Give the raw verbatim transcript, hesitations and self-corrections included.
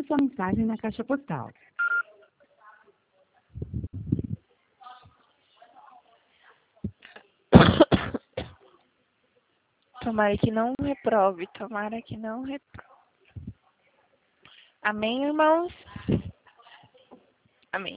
Deixe sua mensagem na caixa postal. Tomara que não reprove, tomara que não reprove. Amém, irmãos? Amém.